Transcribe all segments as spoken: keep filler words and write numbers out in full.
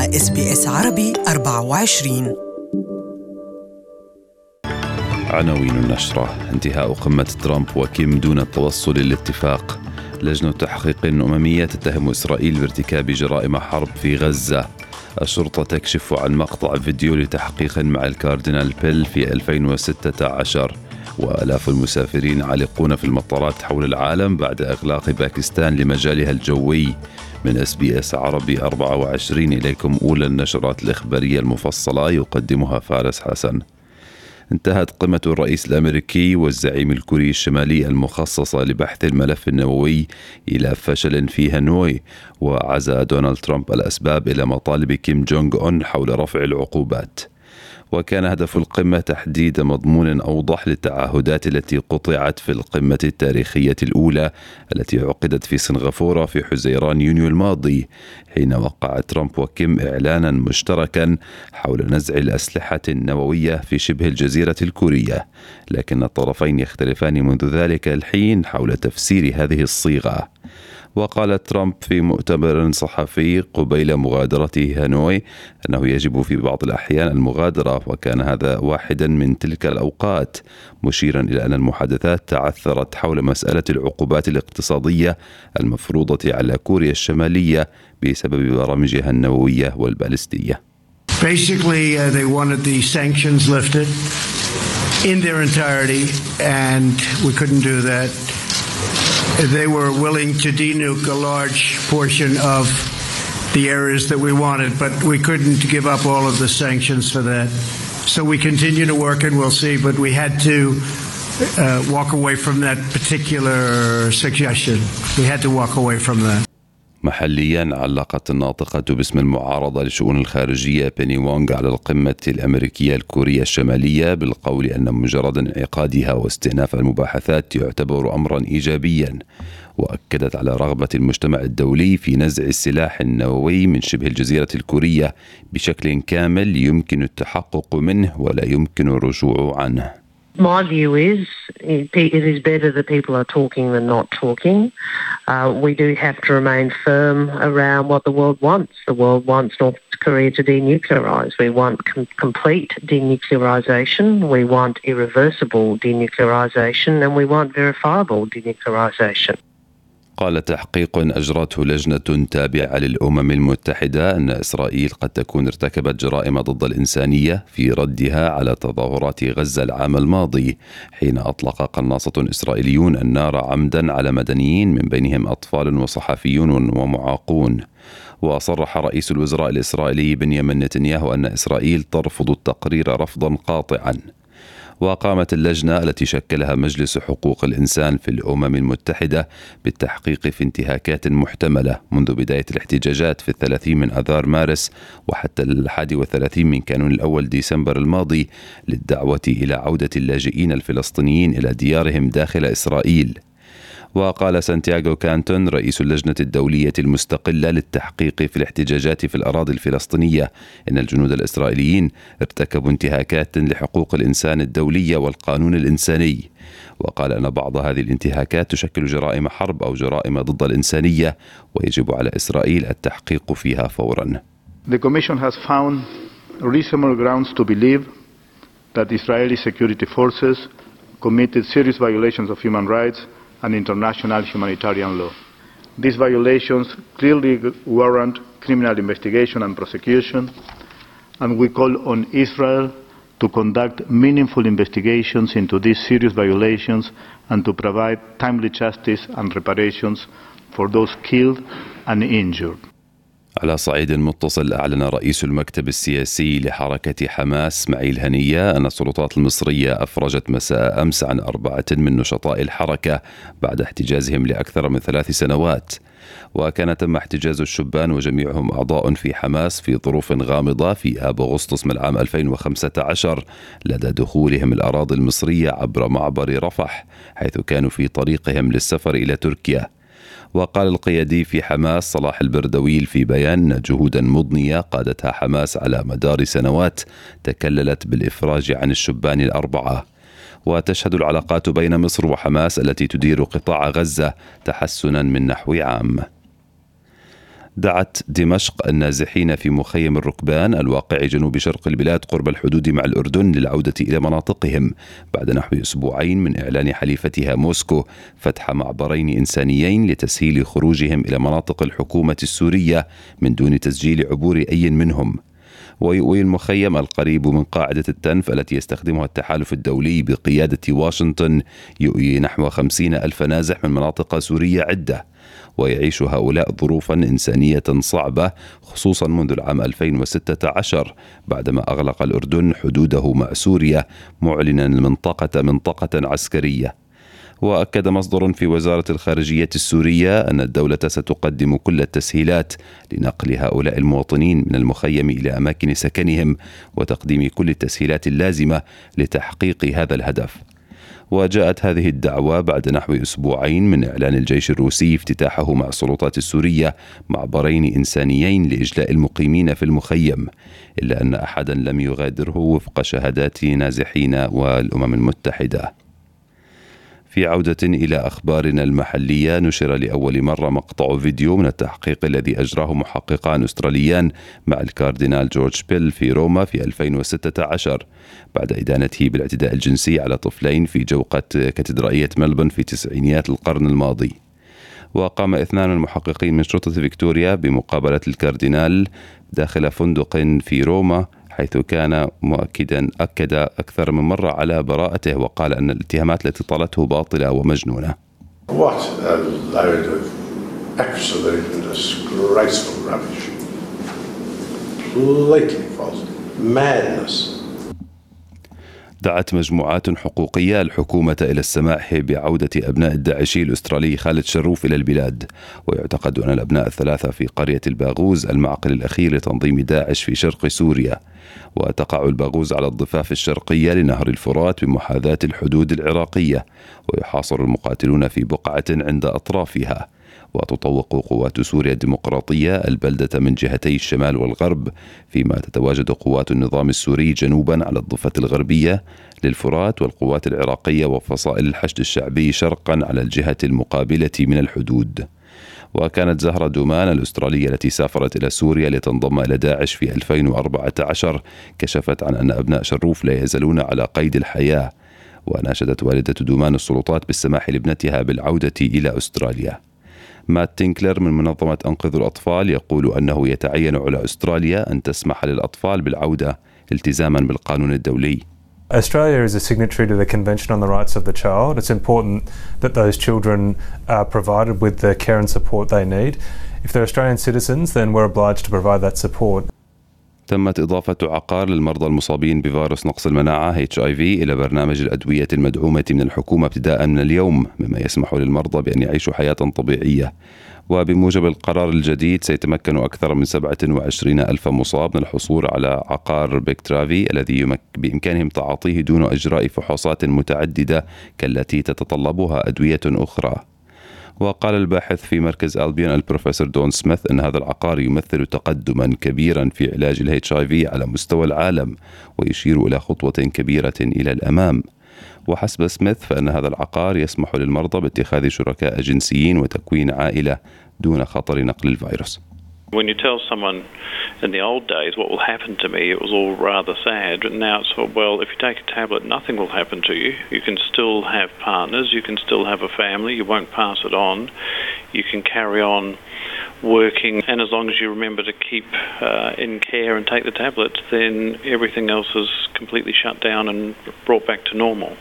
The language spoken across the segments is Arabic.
مع إس بي إس عربي أربعة وعشرين. عناوين النشرة: انتهاء قمة ترامب وكيم دون التوصل للاتفاق. لجنة تحقيق أممية تتهم إسرائيل بارتكاب جرائم حرب في غزة. الشرطة تكشف عن مقطع فيديو لتحقيق مع الكاردينال بيل في ألفين وستة عشر. وآلاف المسافرين عالقون في المطارات حول العالم بعد إغلاق باكستان لمجالها الجوي. من إس بي إس عربي أربعة وعشرين إليكم أولى النشرات الإخبارية المفصلة، يقدمها فارس حسن. انتهت قمة الرئيس الأمريكي والزعيم الكوري الشمالي المخصصة لبحث الملف النووي إلى فشل في هانوي، وعزى دونالد ترامب الأسباب إلى مطالب كيم جونغ أون حول رفع العقوبات. وكان هدف القمة تحديد مضمون أوضح للتعهدات التي قطعت في القمة التاريخية الأولى التي عقدت في سنغافورة في حزيران يونيو الماضي، حين وقع ترامب وكيم إعلانا مشتركا حول نزع الأسلحة النووية في شبه الجزيرة الكورية. لكن الطرفين يختلفان منذ ذلك الحين حول تفسير هذه الصيغة. وقال ترامب في مؤتمر صحفي قبيل مغادرته هانوي أنه يجب في بعض الأحيان المغادرة، وكان هذا واحدا من تلك الأوقات، مشيرا إلى أن المحادثات تعثرت حول مسألة العقوبات الاقتصادية المفروضة على كوريا الشمالية بسبب برامجها النووية والبالستية. Basically, uh, they wanted the sanctions lifted in their entirety, and we couldn't do that. They were willing to denuke a large portion of the areas that we wanted, but we couldn't give up all of the sanctions for that. So we continue to work and we'll see, but we had to uh, walk away from that particular suggestion. We had to walk away from that. محليا، علقت الناطقة باسم المعارضة لشؤون الخارجية بيني وونغ على القمة الأمريكية الكورية الشمالية بالقول أن مجرد انعقادها واستئناف المباحثات يعتبر أمرا إيجابيا، وأكدت على رغبة المجتمع الدولي في نزع السلاح النووي من شبه الجزيرة الكورية بشكل كامل يمكن التحقق منه ولا يمكن الرجوع عنه. My view is it is better that people are talking than not talking. Uh, we do have to remain firm around what the world wants. The world wants North Korea to denuclearise. We want com- complete denuclearisation. We want irreversible denuclearisation, and we want verifiable denuclearisation. قال تحقيق أجرته لجنة تابعة للأمم المتحدة أن إسرائيل قد تكون ارتكبت جرائم ضد الإنسانية في ردها على تظاهرات غزة العام الماضي، حين أطلق قناصة إسرائيليون النار عمدا على مدنيين من بينهم أطفال وصحفيون ومعاقون. وصرح رئيس الوزراء الإسرائيلي بنيامين نتنياهو أن إسرائيل ترفض التقرير رفضا قاطعا. وقامت اللجنة التي شكلها مجلس حقوق الإنسان في الأمم المتحدة بالتحقيق في انتهاكات محتملة منذ بداية الاحتجاجات في الثلاثين من أذار مارس وحتى الحادي والثلاثين من كانون الأول ديسمبر الماضي للدعوة إلى عودة اللاجئين الفلسطينيين إلى ديارهم داخل إسرائيل. وقال سانتياغو كانتون رئيس اللجنة الدولية المستقلة للتحقيق في الاحتجاجات في الأراضي الفلسطينية إن الجنود الإسرائيليين ارتكبوا انتهاكات لحقوق الإنسان الدولية والقانون الإنساني. وقال أن بعض هذه الانتهاكات تشكل جرائم حرب أو جرائم ضد الإنسانية ويجب على إسرائيل التحقيق فيها فورا. The Commission has found reasonable grounds to believe that Israeli security forces committed serious violations of human rights and international humanitarian law. These violations clearly warrant criminal investigation and prosecution, and we call on Israel to conduct meaningful investigations into these serious violations and to provide timely justice and reparations for those killed and injured. على صعيد متصل، أعلن رئيس المكتب السياسي لحركة حماس اسماعيل هنية أن السلطات المصرية أفرجت مساء أمس عن أربعة من نشطاء الحركة بعد احتجازهم لأكثر من ثلاث سنوات. وكان تم احتجاز الشبان وجميعهم أعضاء في حماس في ظروف غامضة في آب أغسطس من العام ألفين وخمسة عشر لدى دخولهم الأراضي المصرية عبر معبر رفح، حيث كانوا في طريقهم للسفر إلى تركيا. وقال القيادي في حماس صلاح البردويل في بيان أن جهودا مضنية قادتها حماس على مدار سنوات تكللت بالإفراج عن الشبان الأربعة. وتشهد العلاقات بين مصر وحماس التي تدير قطاع غزة تحسنا من نحو عام. دعت دمشق النازحين في مخيم الركبان الواقع جنوب شرق البلاد قرب الحدود مع الأردن للعودة إلى مناطقهم بعد نحو أسبوعين من إعلان حليفتها موسكو فتح معبرين إنسانيين لتسهيل خروجهم إلى مناطق الحكومة السورية من دون تسجيل عبور أي منهم. ويؤوي المخيم القريب من قاعدة التنف التي يستخدمها التحالف الدولي بقيادة واشنطن يؤوي نحو خمسين ألف نازح من مناطق سورية عدة، ويعيش هؤلاء ظروفا إنسانية صعبة خصوصا منذ العام ألفين وستة عشر بعدما أغلق الأردن حدوده مع سوريا معلنا المنطقة منطقة عسكرية. وأكد مصدر في وزارة الخارجية السورية أن الدولة ستقدم كل التسهيلات لنقل هؤلاء المواطنين من المخيم إلى أماكن سكنهم وتقديم كل التسهيلات اللازمة لتحقيق هذا الهدف. وجاءت هذه الدعوة بعد نحو أسبوعين من إعلان الجيش الروسي افتتاحه مع السلطات السورية معبرين إنسانيين لإجلاء المقيمين في المخيم، إلا أن أحدا لم يغادره وفق شهادات نازحين والأمم المتحدة. في عودة إلى أخبارنا المحلية، نشر لأول مرة مقطع فيديو من التحقيق الذي أجراه محققان أستراليان مع الكاردينال جورج بيل في روما في ألفين وستة عشر بعد إدانته بالاعتداء الجنسي على طفلين في جوقة كاتدرائية ملبورن في تسعينيات القرن الماضي. وقام اثنان من المحققين من شرطة فيكتوريا بمقابلة الكاردينال داخل فندق في روما، حيث كان مؤكدا أكد أكثر من مرة على براءته وقال أن الاتهامات التي طالته باطلة ومجنونة. What a load of absolute disgraceful rubbish. Completely false. Madness. دعت مجموعات حقوقية الحكومة إلى السماح بعودة أبناء الداعشي الأسترالي خالد شروف إلى البلاد، ويعتقد أن الأبناء الثلاثة في قرية الباغوز المعقل الأخير لتنظيم داعش في شرق سوريا. وتقع الباغوز على الضفاف الشرقية لنهر الفرات بمحاذاة الحدود العراقية، ويحاصر المقاتلون في بقعة عند أطرافها. وتطوق قوات سوريا الديمقراطية البلدة من جهتي الشمال والغرب، فيما تتواجد قوات النظام السوري جنوبا على الضفة الغربية للفرات، والقوات العراقية وفصائل الحشد الشعبي شرقا على الجهة المقابلة من الحدود. وكانت زهرة دومان الأسترالية التي سافرت إلى سوريا لتنضم إلى داعش في ألفين وأربعة عشر كشفت عن أن أبناء شروف لا يزالون على قيد الحياة. وناشدت والدة دومان السلطات بالسماح لابنتها بالعودة إلى أستراليا. مات تينكلر من منظمة أنقذوا الأطفال يقول أنه يتعين على أستراليا أن تسمح للأطفال بالعودة التزاما بالقانون الدولي. Australia is a signatory to the Convention on the Rights of the Child. It's important that those children are provided with the care and support they need. If they're Australian citizens, then we're obliged to provide that support. تمت إضافة عقار للمرضى المصابين بفيروس نقص المناعة إتش آي في إلى برنامج الأدوية المدعومة من الحكومة ابتداء من اليوم، مما يسمح للمرضى بأن يعيشوا حياة طبيعية. وبموجب القرار الجديد سيتمكن أكثر من سبعة وعشرين ألف مصاب من الحصول على عقار بيكترافي الذي بإمكانهم تعاطيه دون إجراء فحوصات متعددة كالتي تتطلبها أدوية أخرى. وقال الباحث في مركز ألبيون البروفيسور دون سميث أن هذا العقار يمثل تقدما كبيرا في علاج ال إتش آي في على مستوى العالم، ويشير إلى خطوة كبيرة إلى الأمام. وحسب سميث فإن هذا العقار يسمح للمرضى باتخاذ شركاء جنسيين وتكوين عائلة دون خطر نقل الفيروس. When you tell someone in the old days what will happen to me, it was all rather sad. But now it's, well, if you take a tablet, nothing will happen to you. You can still have partners. You can still have a family. You won't pass it on. You can carry on working. And as long as you remember to keep uh, in care and take the tablets, then everything else is completely shut down and brought back to normal.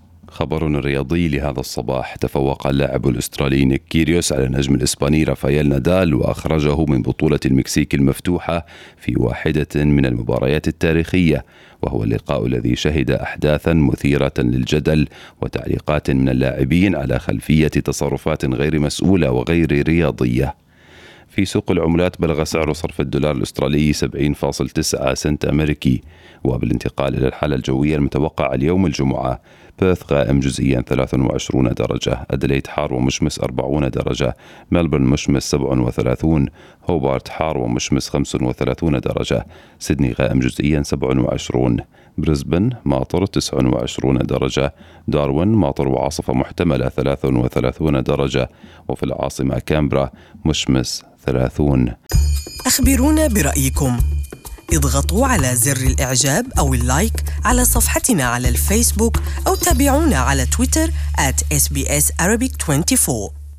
خبر رياضي لهذا الصباح. تفوق اللاعب الأسترالي نيك كيريوس على النجم الإسباني رافائيل نادال وأخرجه من بطولة المكسيك المفتوحة في واحدة من المباريات التاريخية، وهو اللقاء الذي شهد أحداثا مثيرة للجدل وتعليقات من اللاعبين على خلفية تصرفات غير مسؤولة وغير رياضية. في سوق العملات بلغ سعر صرف الدولار الأسترالي سبعين فاصلة تسعة سنت أمريكي. وبالانتقال إلى الحالة الجوية المتوقعة اليوم الجمعة: بيرث غائم جزئيا ثلاث وعشرين درجة، أدليد حار ومشمس أربعين درجة، ملبورن مشمس سبعة وثلاثين، هوبارت حار ومشمس خمسة وثلاثين درجة، سيدني غائم جزئيا سبعة وعشرين، بريسبن ماطر تسعة وعشرين درجة، داروين ماطر وعاصفة محتملة ثلاث وثلاثين درجة، وفي العاصمة كامبرا مشمس ثلاثون. أخبرونا برأيكم. اضغطوا على زر الإعجاب أو اللايك على صفحتنا على الفيسبوك أو تابعونا على تويتر آت إس بي إس Arabic أربعة وعشرين.